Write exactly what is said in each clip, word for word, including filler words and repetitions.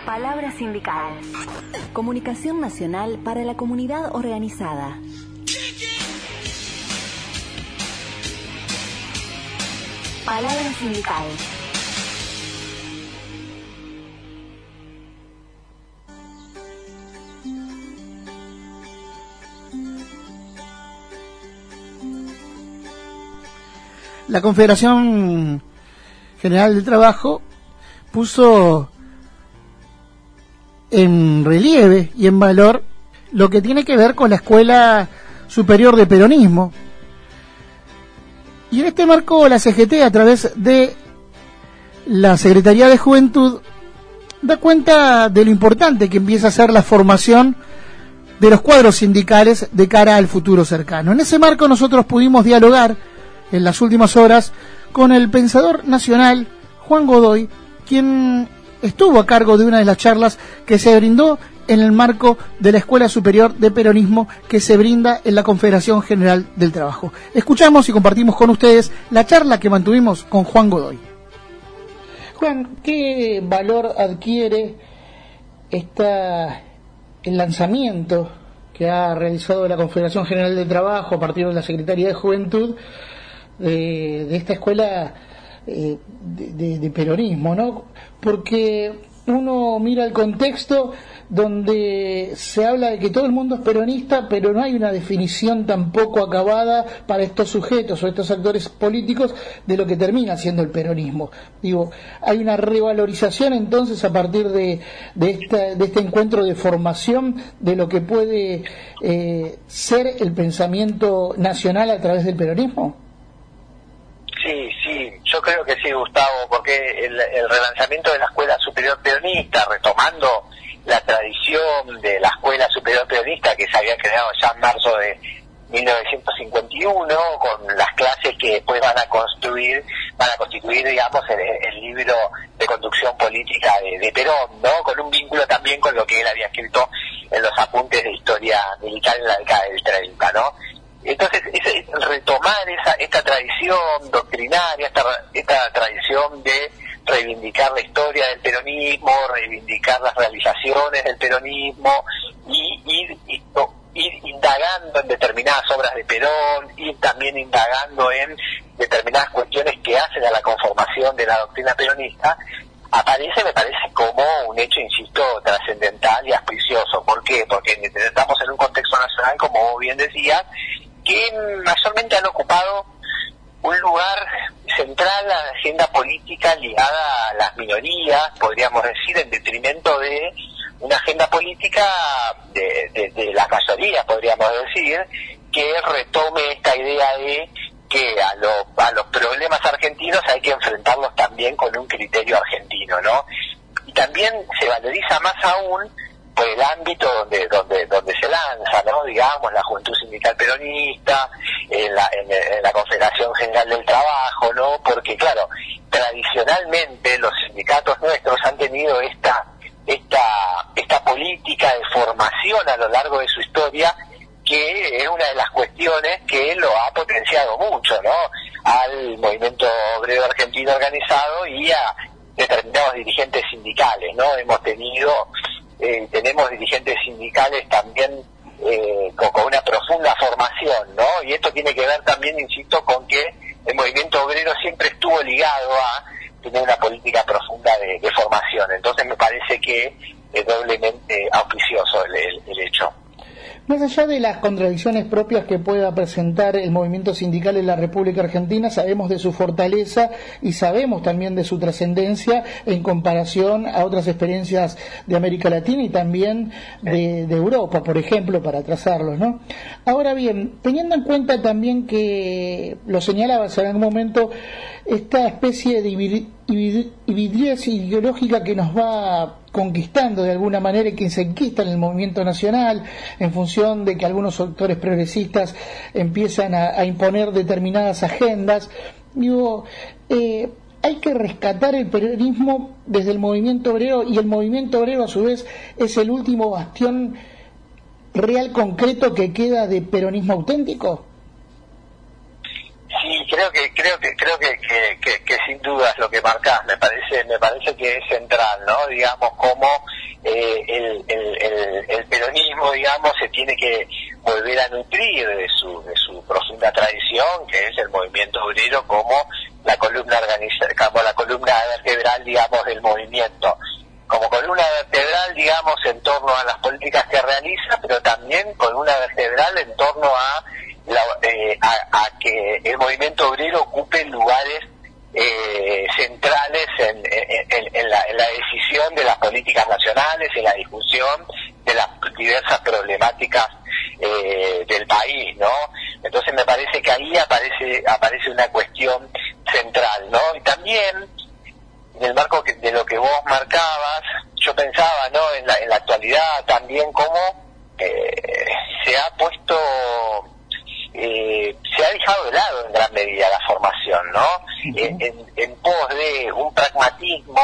Palabra sindical. Comunicación nacional para la comunidad organizada. Palabra sindical. La Confederación General del Trabajo puso en relieve y en valor lo que tiene que ver con la Escuela Superior de Peronismo. Y en este marco la C G T, a través de la Secretaría de Juventud, da cuenta de lo importante que empieza a ser la formación de los cuadros sindicales de cara al futuro cercano. En ese marco nosotros pudimos dialogar en las últimas horas con el pensador nacional Juan Godoy, quien estuvo a cargo de una de las charlas que se brindó en el marco de la Escuela Superior de Peronismo que se brinda en la Confederación General del Trabajo. Escuchamos y compartimos con ustedes la charla que mantuvimos con Juan Godoy. Juan, ¿qué valor adquiere esta, el lanzamiento que ha realizado la Confederación General del Trabajo a partir de la Secretaría de Juventud de, de esta escuela eh, de, de, de peronismo, ¿no? Porque uno mira el contexto donde se habla de que todo el mundo es peronista, pero no hay una definición tampoco acabada para estos sujetos o estos actores políticos de lo que termina siendo el peronismo. Digo, hay una revalorización entonces a partir de, de, esta, de este encuentro de formación de lo que puede eh, ser el pensamiento nacional a través del peronismo. Sí, sí, yo creo que sí, Gustavo, porque el, el relanzamiento de la Escuela Superior Peronista, retomando la tradición de la Escuela Superior Peronista que se había creado ya en marzo de mil novecientos cincuenta y uno, con las clases que después van a construir, van a constituir, digamos, el, el libro de conducción política de, de Perón, ¿no? Con un vínculo también con lo que él había escrito en los apuntes de historia militar en la década del treinta, ¿no? Entonces, es retomar esa esta tradición doctrinaria, esta, esta tradición de reivindicar la historia del peronismo, reivindicar las realizaciones del peronismo y ir, ir, ir indagando en determinadas obras de Perón, ir también indagando en determinadas cuestiones que hacen a la conformación de la doctrina peronista, aparece, me parece, como un hecho, insisto, trascendental y auspicioso. ¿Por qué? Porque estamos en un contexto nacional, como vos bien decías, que mayormente han ocupado un lugar central a la agenda política ligada a las minorías, podríamos decir, en detrimento de una agenda política de, de, de las mayorías, podríamos decir, que retome esta idea de que a, lo, a los problemas argentinos hay que enfrentarlos también con un criterio argentino, ¿no? Y también se valoriza más aún por el ámbito donde donde donde se lanza, ¿no? Digamos, la Juventud Sindical Peronista, en la, en, en la Confederación General del Trabajo, ¿no? Porque, claro, tradicionalmente los sindicatos nuestros han tenido esta esta esta política de formación a lo largo de su historia, que es una de las cuestiones que lo ha potenciado mucho, ¿no? Al movimiento obrero argentino organizado y a determinados dirigentes sindicales, ¿no? Hemos tenido Eh, tenemos dirigentes sindicales también eh, con, con una profunda formación, ¿no? Y esto tiene que ver también, insisto, con que el movimiento obrero siempre estuvo ligado a tener una política profunda de, de formación. Entonces me parece que es doblemente auspicioso el, el, el hecho. Más allá de las contradicciones propias que pueda presentar el movimiento sindical en la República Argentina, sabemos de su fortaleza y sabemos también de su trascendencia en comparación a otras experiencias de América Latina y también de, de Europa, por ejemplo, para trazarlos, ¿no? Ahora bien, teniendo en cuenta también que lo señalabas en algún momento, esta especie de hibridez ideológica que nos va conquistando de alguna manera y que se enquista en el movimiento nacional en función de que algunos sectores progresistas empiezan a, a imponer determinadas agendas. Digo, eh, hay que rescatar el peronismo desde el movimiento obrero, y el movimiento obrero a su vez es el último bastión real concreto que queda de peronismo auténtico. Sí, creo que creo que creo que, que, que, que sin duda es lo que marcás. Me parece me parece que es central, ¿no? Digamos, cómo eh, el, el, el, el peronismo, digamos, se tiene que volver a nutrir de su, de su profunda tradición, que es el movimiento obrero como la columna organiza, como la columna vertebral, digamos, del movimiento, como columna vertebral, digamos, en torno a las políticas que realiza, pero también columna vertebral en torno a, la, eh, a, a que el movimiento obrero ocupe lugares eh, centrales en, en, en, la, en la decisión de las políticas nacionales, en la discusión de las diversas problemáticas eh, del país, ¿no? Entonces me parece que ahí aparece aparece una cuestión central, ¿no? Y también en el marco que, de lo que vos marcabas, yo pensaba, ¿no? En la, en la actualidad también cómo eh, se ha puesto, eh, se ha dejado de lado en gran medida la formación, ¿no? Uh-huh. en, en, en pos de un pragmatismo,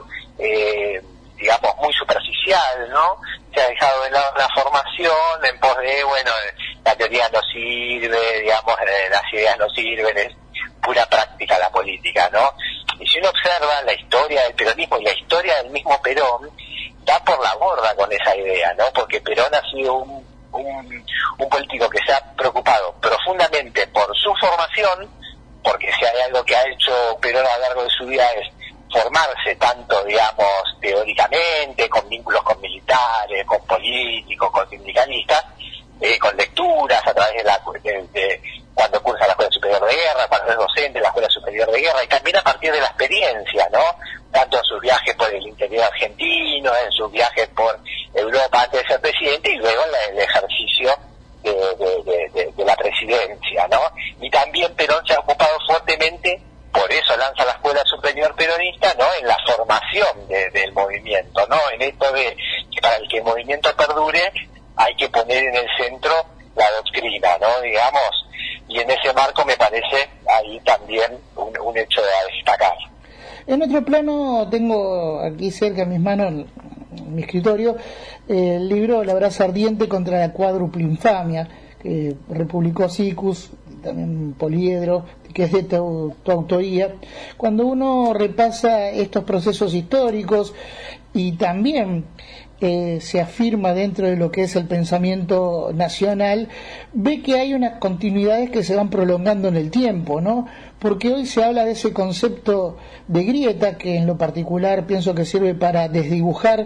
eh, digamos, muy superficial, ¿no? Se ha dejado de lado la formación en pos de, bueno, la teoría no sirve, digamos, eh, las ideas no sirven, es pura práctica la política, ¿no? Y si uno observa la historia del peronismo y la historia del mismo Perón, da por la borda con esa idea, ¿no? Porque Perón ha sido un, un, un político que se ha preocupado profundamente por su formación, porque si hay algo que ha hecho Perón a lo largo de su vida es formarse tanto, digamos, teóricamente, con vínculos con militares, con políticos, con sindicalistas, eh, con lecturas a través de la de, de, cuando cursa la Escuela Superior de Guerra, cuando es docente en la Escuela Superior de Guerra, y también a partir de la experiencia, ¿no? Tanto en sus viajes por el interior argentino, en sus viajes por Europa antes de ser presidente, y luego en el ejercicio de, de, de, de, de la presidencia, ¿no? Y también Perón se ha ocupado fuertemente, por eso lanza la Escuela Superior Peronista, ¿no? En la formación de, del movimiento, ¿no? En esto de que para el que el movimiento perdure hay que poner en el centro la doctrina, ¿no? Digamos, y en ese marco me parece ahí también un, un hecho de destacar. En otro plano, tengo aquí cerca a mis manos, en, en mi escritorio, eh, el libro La brasa ardiente contra la cuádruple infamia, que republicó Siccus, también Poliedro, que es de tu, tu autoría. Cuando uno repasa estos procesos históricos y también eh, se afirma dentro de lo que es el pensamiento nacional, ve que hay unas continuidades que se van prolongando en el tiempo, ¿no? Porque hoy se habla de ese concepto de grieta, que en lo particular pienso que sirve para desdibujar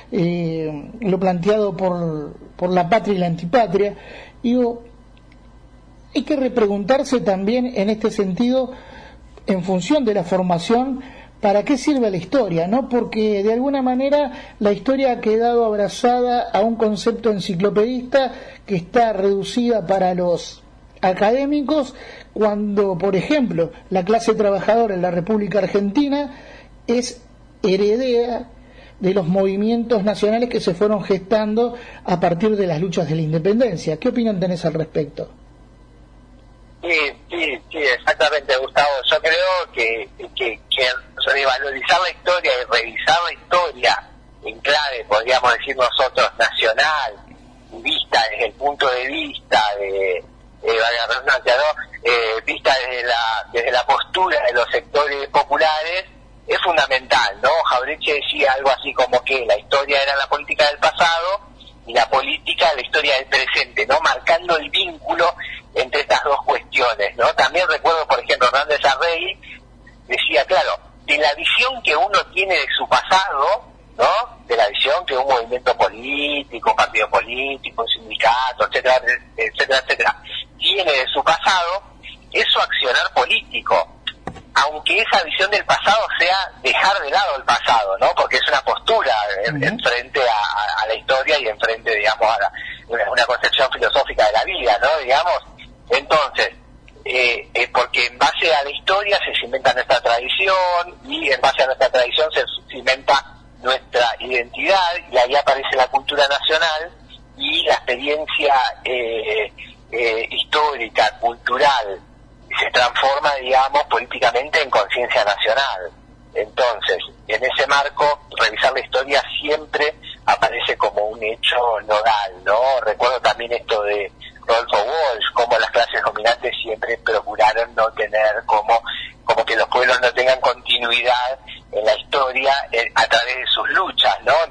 eh, lo planteado por, por la patria y la antipatria. Digo, hay que repreguntarse también en este sentido, en función de la formación, ¿para qué sirve la historia? ¿No? Porque de alguna manera la historia ha quedado abrazada a un concepto enciclopedista que está reducida para los académicos, cuando, por ejemplo, la clase trabajadora en la República Argentina es heredera de los movimientos nacionales que se fueron gestando a partir de las luchas de la independencia. ¿Qué opinión tenés al respecto? Sí, sí, sí, exactamente, Gustavo. Yo creo que, que, que revalorizar la historia y revisar la historia en clave, podríamos decir nosotros, nacional, vista desde el punto de vista de, eh, ¿no? eh, vista desde la, desde la postura de los sectores populares, es fundamental, ¿no? Jauretche decía algo así como que la historia era la política del pasado y la política la historia del presente, ¿no? Marcando el vínculo entre estas dos cuestiones, ¿no? También recuerdo, por ejemplo, Hernández Arregui decía, claro, de la visión que uno tiene de su pasado, ¿no? De la visión que un movimiento político, un partido político, un sindicato, etcétera, etcétera, etcétera, tiene de su pasado, es su accionar político, aunque esa visión del pasado sea dejar de lado el pasado, ¿no? Porque es una postura en, en frente a, a, a la historia y en frente, digamos, a la, una, una concepción filosófica de la vida, ¿no? Digamos, entonces, eh, eh, porque en base a la historia se cimenta nuestra tradición y en base a nuestra tradición se cimenta nuestra identidad y ahí aparece la cultura nacional y la experiencia eh, eh, histórica, cultural, se transforma, digamos, políticamente en conciencia nacional. Entonces, en ese marco, revisar la historia siempre aparece como un hecho nodal, ¿no? Recuerdo también esto de Rodolfo Walsh, como las clases dominantes siempre procuraron no tener como, como que los pueblos no tengan continuidad en la historia eh, a través de sus luchas, ¿no? Entonces parece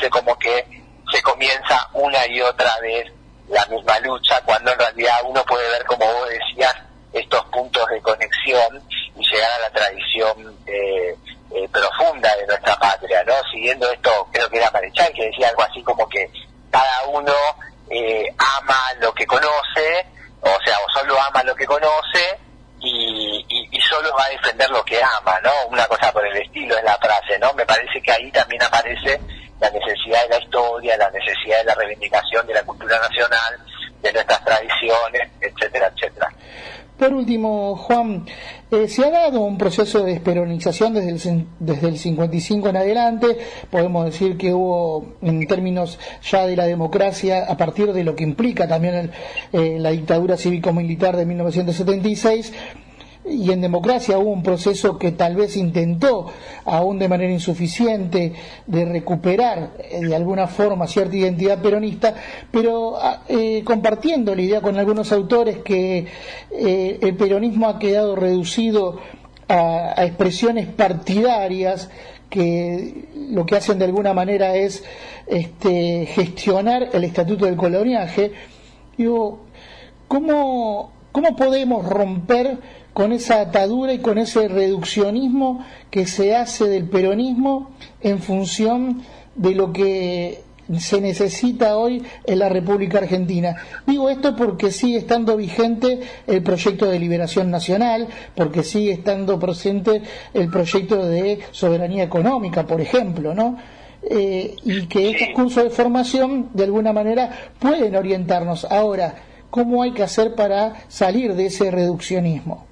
parece como que se comienza una y otra vez la misma lucha, cuando en realidad uno puede ver, como vos decías, estos puntos de conexión y llegar a la tradición eh, eh, profunda de nuestra patria, ¿no? Siguiendo esto, creo que era Marechal, que decía algo así como que cada uno eh, ama lo que conoce, o sea, o solo ama lo que conoce, y, y, y solo va a defender lo que ama, ¿no? Una cosa por el estilo es la frase, ¿no? Me parece que ahí también aparece la necesidad de la historia, la necesidad de la reivindicación de la cultura nacional, de nuestras tradiciones, etcétera, etcétera. Por último, Juan, eh, se ha dado un proceso de desperonización desde el, desde el cincuenta y cinco en adelante. Podemos decir que hubo, en términos ya de la democracia, a partir de lo que implica también el, eh, la dictadura cívico-militar de mil novecientos setenta y seis, y en democracia hubo un proceso que tal vez intentó, aún de manera insuficiente, de recuperar eh, de alguna forma cierta identidad peronista, pero eh, compartiendo la idea con algunos autores que eh, el peronismo ha quedado reducido a, a expresiones partidarias que lo que hacen de alguna manera es este, gestionar el estatuto del coloniaje. Digo, ¿cómo, cómo podemos romper con esa atadura y con ese reduccionismo que se hace del peronismo en función de lo que se necesita hoy en la República Argentina? Digo esto porque sigue estando vigente el proyecto de liberación nacional, porque sigue estando presente el proyecto de soberanía económica, por ejemplo, ¿no? Eh, y que estos cursos de formación de alguna manera pueden orientarnos. Ahora, ¿cómo hay que hacer para salir de ese reduccionismo?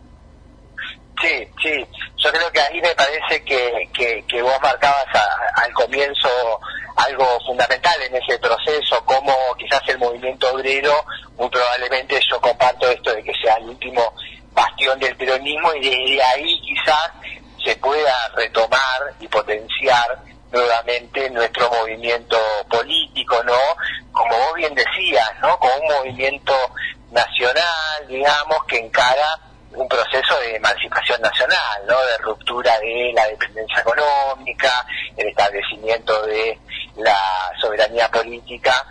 Sí, sí, yo creo que ahí me parece que, que, que vos marcabas a, al comienzo algo fundamental en ese proceso, como quizás el movimiento obrero, muy probablemente yo comparto esto de que sea el último bastión del peronismo, y desde ahí quizás se pueda retomar y potenciar nuevamente nuestro movimiento político, ¿no? Como vos bien decías, ¿no? Como un movimiento nacional, digamos, que encara un proceso de emancipación nacional, ¿no? De ruptura de la dependencia económica, el establecimiento de la soberanía política,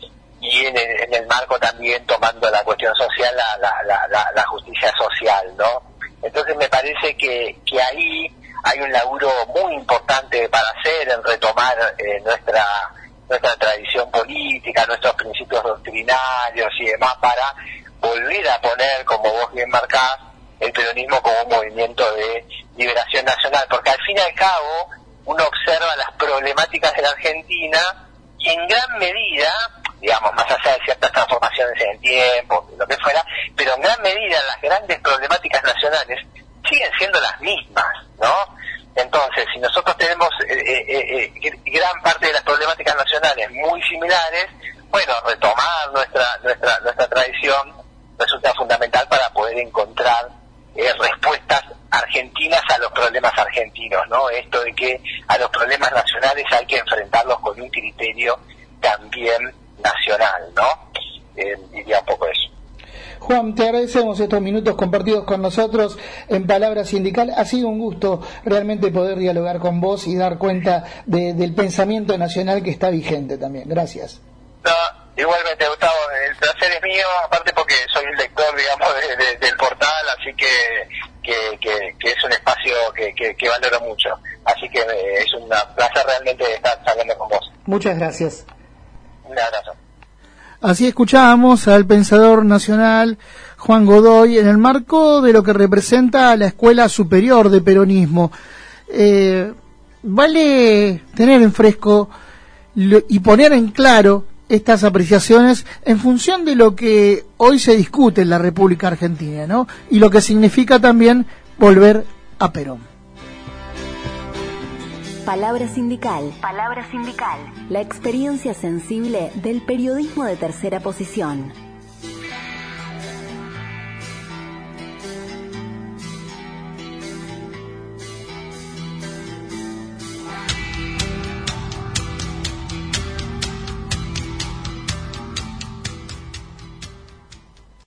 y en el, en el marco también tomando la cuestión social, la, la, la, la, la justicia social, ¿no? Entonces me parece que, que ahí hay un laburo muy importante para hacer, en retomar eh, nuestra nuestra tradición política, nuestros principios doctrinarios y demás, para volver a poner, como vos bien marcás, el peronismo como un movimiento de liberación nacional, porque al fin y al cabo uno observa las problemáticas de la Argentina y en gran medida, digamos, más allá de ciertas transformaciones en el tiempo, lo que fuera, pero en gran medida las grandes problemáticas nacionales siguen siendo las mismas, ¿no? Entonces, si nosotros tenemos eh, eh, eh, gran parte de las problemáticas nacionales muy similares, bueno, retomar nuestra nuestra nuestra tradición resulta fundamental para poder encontrar eh, respuestas argentinas a los problemas argentinos, ¿no? Esto de que a los problemas nacionales hay que enfrentarlos con un criterio también nacional, ¿no? Eh, diría un poco eso. Juan, te agradecemos estos minutos compartidos con nosotros en Palabra Sindical. Ha sido un gusto realmente poder dialogar con vos y dar cuenta de, del pensamiento nacional que está vigente también. Gracias. No, igualmente, Gustavo, el placer es mío, aparte porque soy un lector, digamos, de, de, del portal, así que, que, que, que es un espacio que, que, que valoro mucho. Así que eh, es un placer realmente estar hablando con vos. Muchas gracias. Un abrazo. Así escuchábamos al pensador nacional Juan Godoy en el marco de lo que representa la Escuela Superior de Peronismo. Eh, vale tener en fresco y poner en claro estas apreciaciones en función de lo que hoy se discute en la República Argentina, ¿no? Y lo que significa también volver a Perón. Palabra sindical. Palabra sindical. La experiencia sensible del periodismo de tercera posición.